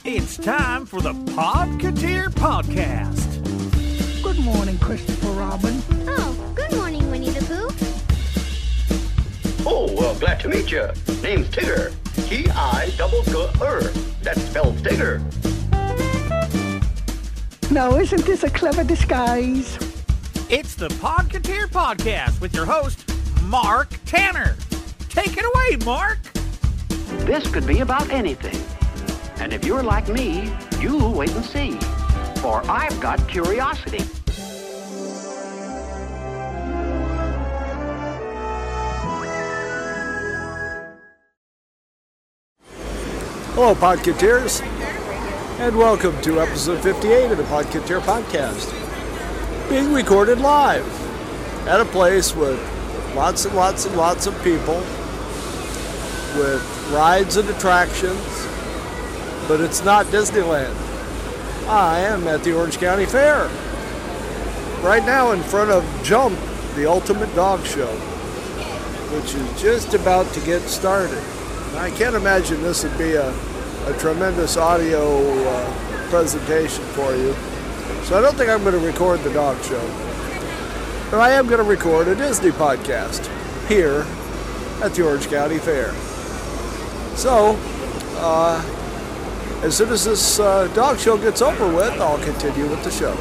It's time for the Podcateer Podcast. Good morning, Christopher Robin. Oh, good morning, Winnie the Pooh. Oh, well, glad to meet you. Name's Tigger. T-I-double-G-R. That spells Tigger. Now, isn't this a clever disguise? It's the Podcateer Podcast with your host, Mark Tanner. Take it away, Mark. This could be about anything. And if you're like me, you'll wait and see. For I've got curiosity. Hello, Podcateers, and welcome to episode 58 of the Podcateer Podcast, being recorded live at a place with lots and lots and lots of people, with rides and attractions, but it's not Disneyland. I am at the Orange County Fair, right now in front of Jump, the Ultimate Dog Show, which is just about to get started. I can't imagine this would be a tremendous audio presentation for you. So I don't think I'm going to record the dog show. But I am going to record a Disney podcast here at the Orange County Fair. So, as soon as this dog show gets over with, I'll continue with the show.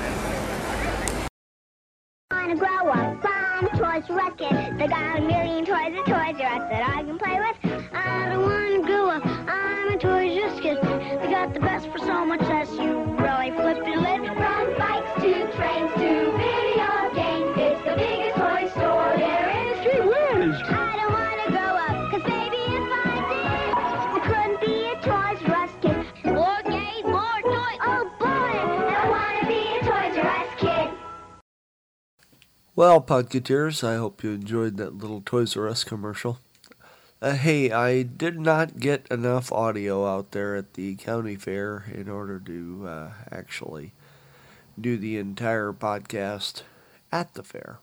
I wanna grow up, I'm a Toys R Us kid. They got a million toys at Toys R Us that I can play with. I don't wanna grow up, I'm a Toys R Us kid. They got the best for so much less, you really flip your lid. From bikes to trains to video games, it's the biggest toy store there is. Gee whiz! I don't wanna grow up, 'cause baby if I did, I couldn't be a Toys R Us kid. More games, more toys, oh boy, I wanna be a Toys R Us kid. Well, Podcateers, I hope you enjoyed that little Toys R Us commercial. Hey, I did not get enough audio out there at the county fair in order to actually do the entire podcast at the fair.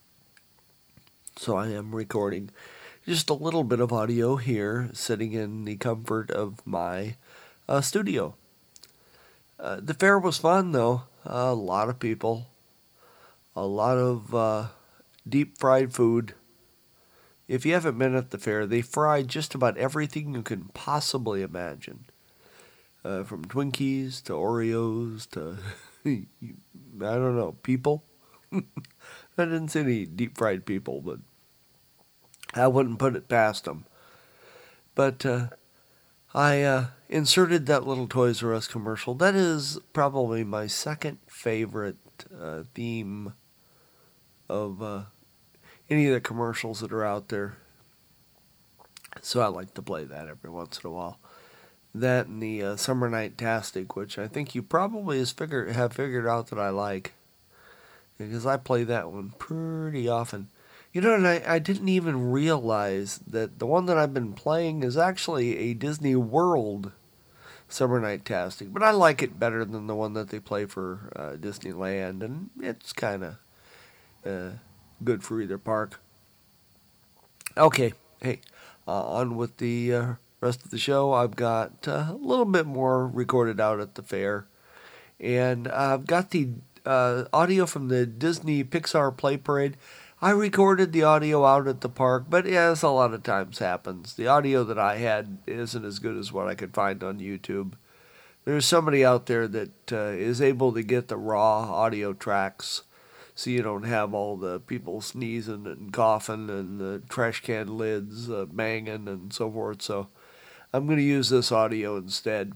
So I am recording just a little bit of audio here, sitting in the comfort of my studio. The fair was fun, though. A lot of people. A lot of deep-fried food. If you haven't been at the fair, they fry just about everything you can possibly imagine. From Twinkies to Oreos to, I don't know, people. I didn't see any deep-fried people, but I wouldn't put it past them. But I inserted that little Toys R Us commercial. That is probably my second favorite theme of any of the commercials that are out there. So I like to play that every once in a while. That and the Summer Night-tastic, which I think you probably have figured out that I like. Because I play that one pretty often. You know, and I didn't even realize that the one that I've been playing is actually a Disney World Summer Night-tastic. But I like it better than the one that they play for Disneyland. And it's kind of good for either park. Okay, hey, on with the rest of the show. I've got a little bit more recorded out at the fair. And I've got the audio from the Disney Pixar Play Parade. I recorded the audio out at the park, but as a lot of times happens, the audio that I had isn't as good as what I could find on YouTube. There's somebody out there that is able to get the raw audio tracks, so you don't have all the people sneezing and coughing and the trash can lids banging and so forth. So I'm going to use this audio instead.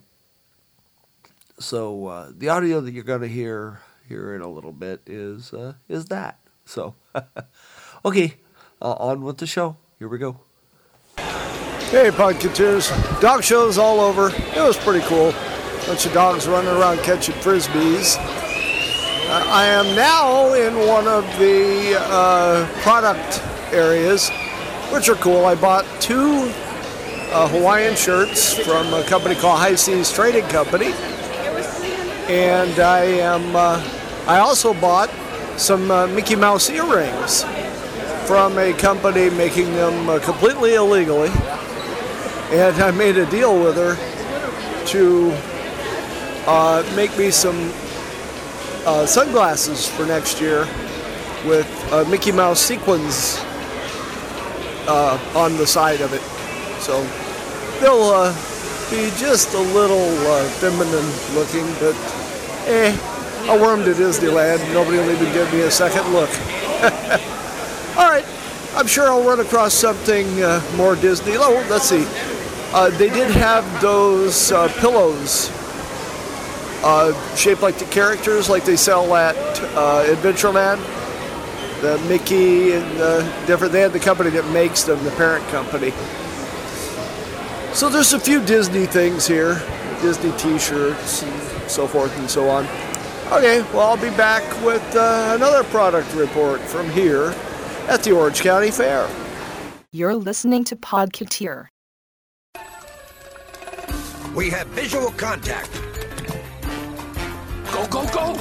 So the audio that you're going to hear in a little bit is that. So, okay, on with the show. Here we go. Hey, Podcateers. Dog shows all over. It was pretty cool. Bunch of dogs running around catching frisbees. I am now in one of the product areas, which are cool. I bought two Hawaiian shirts from a company called High Seas Trading Company, and I also bought some Mickey Mouse earrings from a company making them completely illegally, and I made a deal with her to make me some sunglasses for next year with Mickey Mouse sequins on the side of it. So they'll be just a little feminine looking, but I'll wear them to Disneyland. Nobody will even give me a second look. All right, I'm sure I'll run across something more Disney. Oh, let's see. They did have those pillows shaped like the characters, like they sell at Adventureland. The Mickey and different. They had the company that makes them, the parent company. So there's a few Disney things here, Disney T-shirts and so forth and so on. Okay, well, I'll be back with another product report from here at the Orange County Fair. You're listening to Podcateer. We have visual contact. Go, go, go!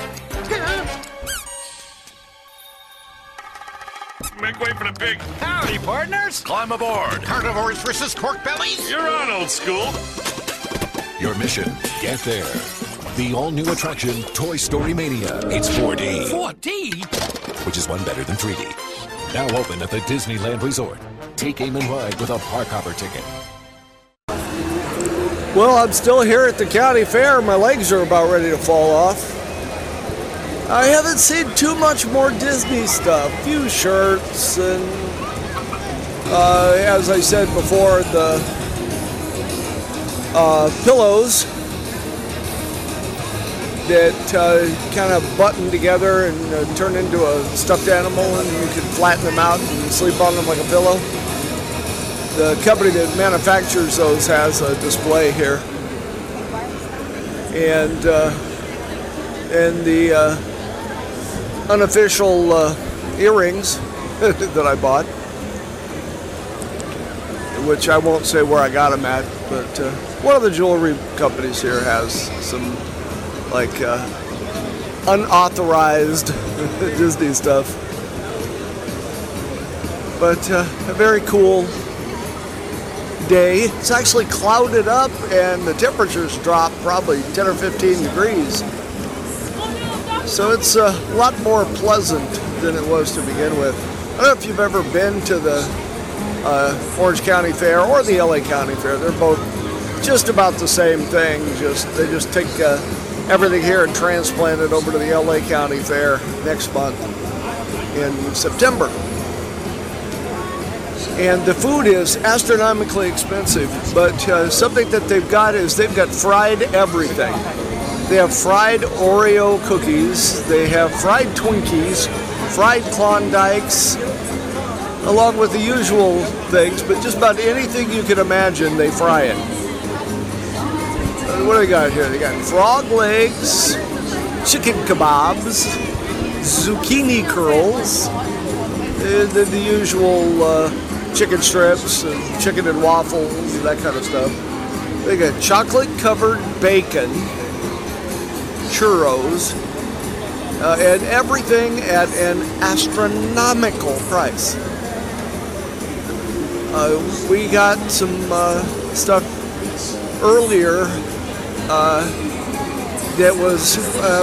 Make way for the pig. Howdy, partners! Climb aboard. Carnivores versus pork bellies? You're on, old school. Your mission, get there. The all-new attraction, Toy Story Mania. It's 4D. 4D? Which is one better than 3D. Now open at the Disneyland Resort. Take aim and ride with a park hopper ticket. Well, I'm still here at the county fair. My legs are about ready to fall off. I haven't seen too much more Disney stuff. A few shirts and, as I said before, the pillows that kind of button together and turn into a stuffed animal, and you can flatten them out and sleep on them like a pillow. The company that manufactures those has a display here, and the unofficial earrings that I bought, which I won't say where I got them at, but one of the jewelry companies here has some like unauthorized Disney stuff, but a very cool day. It's actually clouded up and the temperatures dropped probably 10 or 15 degrees. So it's a lot more pleasant than it was to begin with. I don't know if you've ever been to the Orange County Fair or the LA County Fair. They're both just about the same thing. They just take everything here and transplant it over to the LA County Fair next month in September. And the food is astronomically expensive, but something that they've got is they've got fried everything. They have fried Oreo cookies, they have fried Twinkies, fried Klondikes, along with the usual things, but just about anything you can imagine, they fry it. What do they got here? They got frog legs, chicken kebabs, zucchini curls, the usual chicken strips and chicken and waffles and that kind of stuff. They got chocolate-covered bacon, churros, and everything at an astronomical price. We got some stuff earlier that was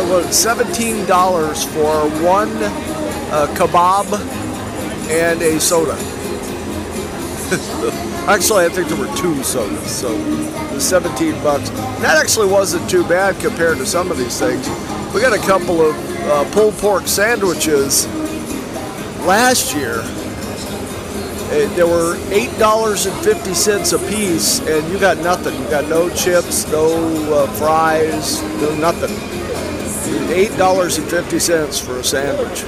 $17 for one kebab and a soda. Actually, I think there were two sodas, so it was $17. That actually wasn't too bad compared to some of these things. We got a couple of pulled pork sandwiches last year. They were $8.50 a piece, and you got nothing. You got no chips, no fries, no nothing. $8.50 for a sandwich.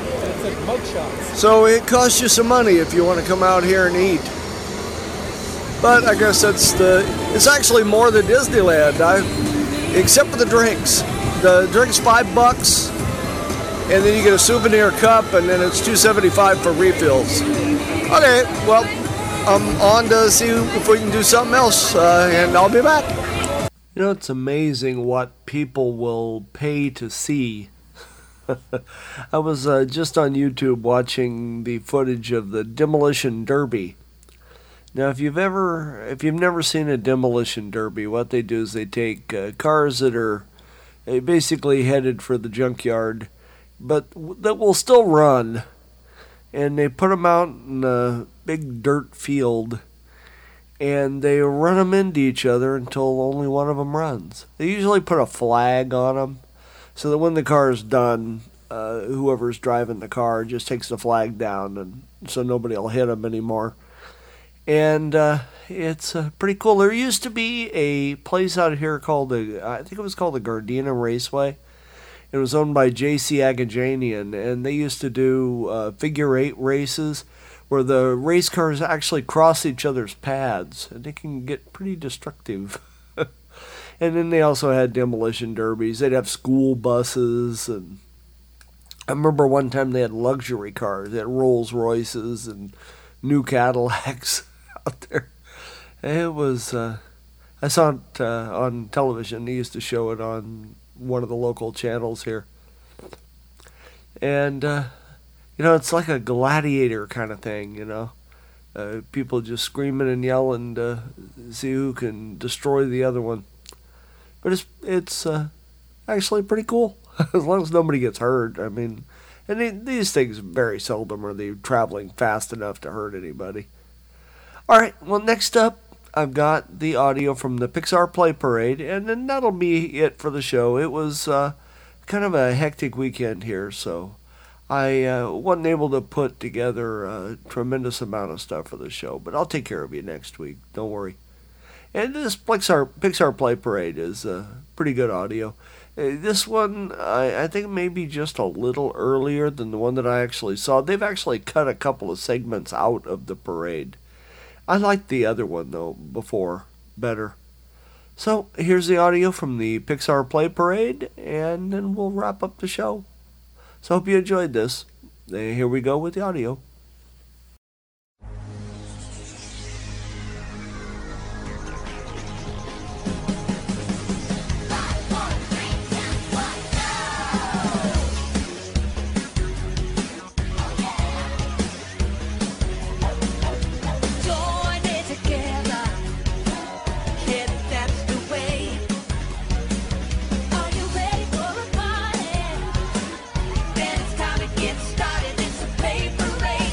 So it costs you some money if you want to come out here and eat. But I guess it's actually more than Disneyland, except for the drinks. The drinks $5, and then you get a souvenir cup, and then it's $2.75 for refills. Okay, well, I'm on to see if we can do something else, and I'll be back. You know, it's amazing what people will pay to see. I was just on YouTube watching the footage of the Demolition Derby. Now, if you've never seen a Demolition Derby, what they do is they take cars that are They basically headed for the junkyard, but that will still run. And they put them out in a big dirt field, and they run them into each other until only one of them runs. They usually put a flag on them, so that when the car is done, whoever's driving the car just takes the flag down, and so nobody will hit them anymore. And it's pretty cool. There used to be a place out here called I think it was called the Gardena Raceway. It was owned by J.C. Agajanian, and they used to do figure 8 races where the race cars actually cross each other's paths, and they can get pretty destructive. And then they also had demolition derbies. They'd have school buses, and I remember one time they had luxury cars. They had Rolls Royces and new Cadillacs out there. It was, I saw it on television. They used to show it on one of the local channels here. And, it's like a gladiator kind of thing, people just screaming and yelling to see who can destroy the other one. But it's actually pretty cool, as long as nobody gets hurt. I mean, and these things very seldom are they traveling fast enough to hurt anybody. All right, well, next up, I've got the audio from the Pixar Play Parade, and then that'll be it for the show. It was kind of a hectic weekend here, so I wasn't able to put together a tremendous amount of stuff for the show, but I'll take care of you next week. Don't worry. And this Pixar Play Parade is pretty good audio. This one, I think maybe just a little earlier than the one that I actually saw. They've actually cut a couple of segments out of the parade. I liked the other one, though, before better. So, here's the audio from the Pixar Play Parade, and then we'll wrap up the show. So, hope you enjoyed this. Here we go with the audio. Get started, it's a play parade.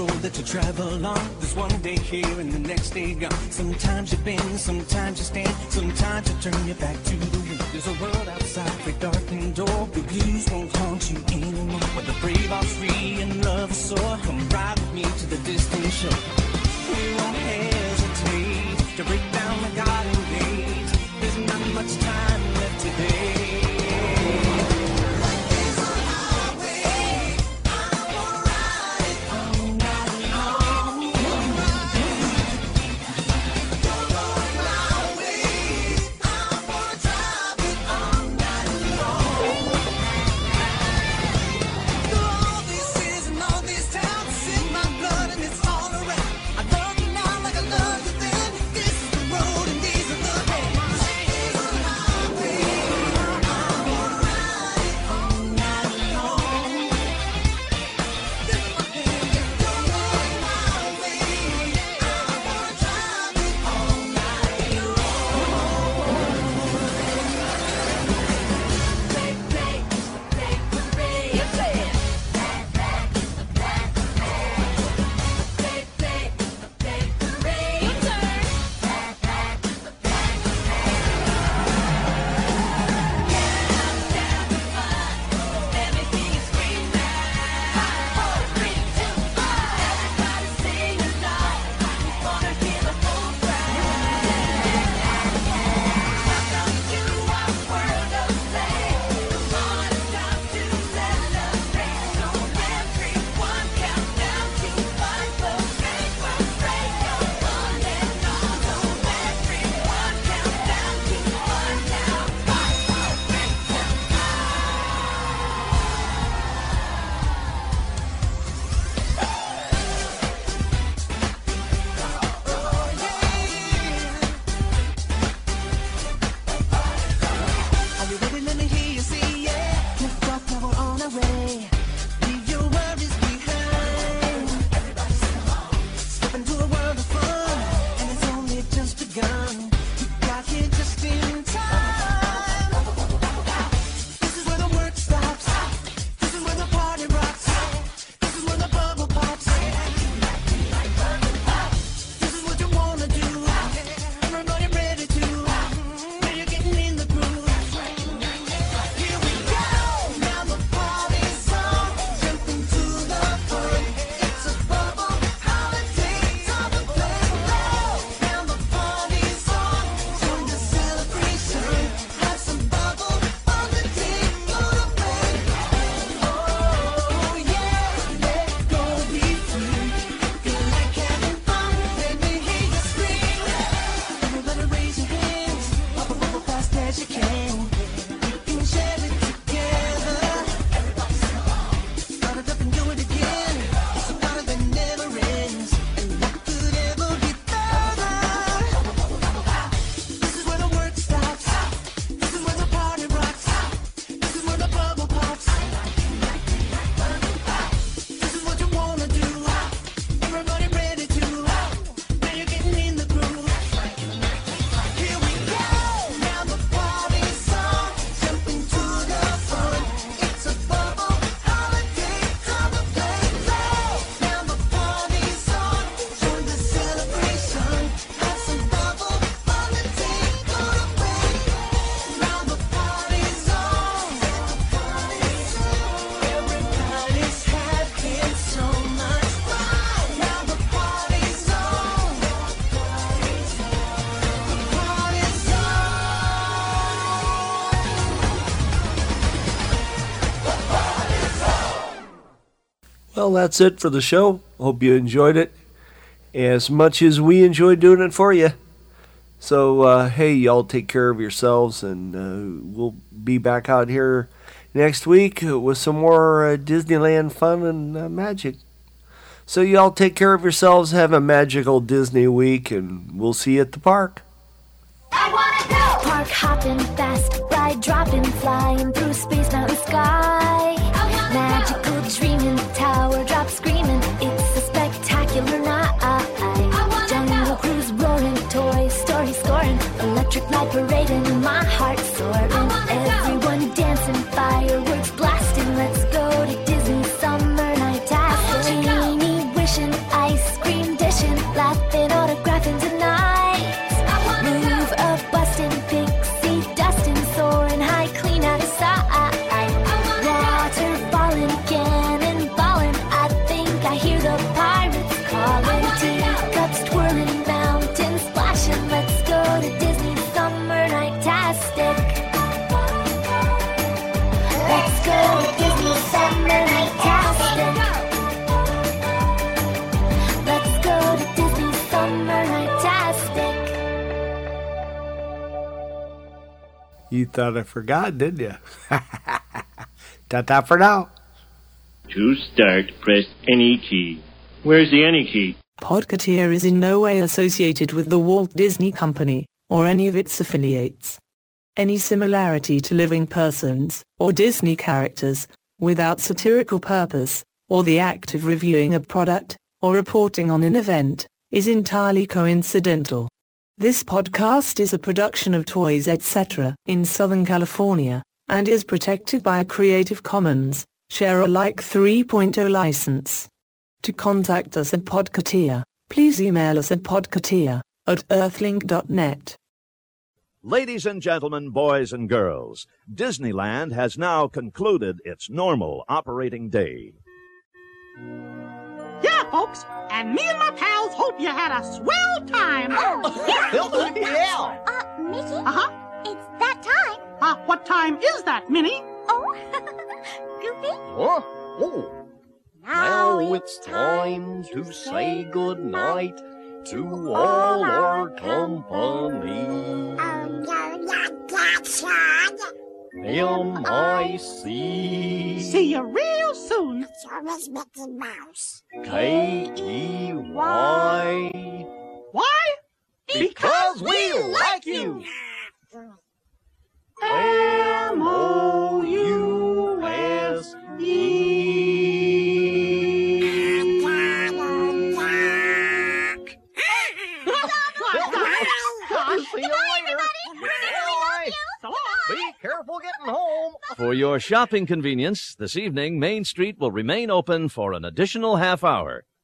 road that you travel on. There's one day here and the next day gone. Sometimes you bend, sometimes you stand, sometimes you turn your back to the wind. There's a world outside the darkened door. The blues won't haunt you anymore. Where the brave are free and love is sore. Come ride with me to the distant shore. We won't hesitate to break down the garden gate. There's not much time left today. Well, that's it for the show. Hope you enjoyed it as much as we enjoyed doing it for you. So, hey, y'all take care of yourselves, and we'll be back out here next week with some more Disneyland fun and magic. So y'all take care of yourselves, have a magical Disney week, and we'll see you at the park. I wanna go! Park hopping, fast ride, dropping, flying through space, mountain, sky. Magical dreaming, tower drop screaming. It's a spectacular night. Jungle cruise roaring, Toy Story scoring, electric light parading, my heart soaring. Everyone dancing, fireworks blasting. Let's go to Disney summer night. Genie wishing. You thought I forgot, didn't you? Ta-ta for now. To start, press any key. Where's the any key? Podcateer is in no way associated with the Walt Disney Company, or any of its affiliates. Any similarity to living persons, or Disney characters, without satirical purpose, or the act of reviewing a product, or reporting on an event, is entirely coincidental. This podcast is a production of Toys Etc. in Southern California, and is protected by a Creative Commons, Share-alike 3.0 license. To contact us at Podcateer, please email us at podcateer@earthlink.net. Ladies and gentlemen, boys and girls, Disneyland has now concluded its normal operating day. Yeah, folks, and me and my pals hope you had a swell time. Yeah. Mickey? Uh-huh. It's that time. What time is that, Minnie? Oh, Goofy? Huh? Oh. Now it's time to say goodnight to all our company. M-I-C. See you real soon. It's your Miss Mickey Mouse. K-E-Y. Why? Because we like you. See you later. Be careful getting home. For your shopping convenience, this evening, Main Street will remain open for an additional half hour.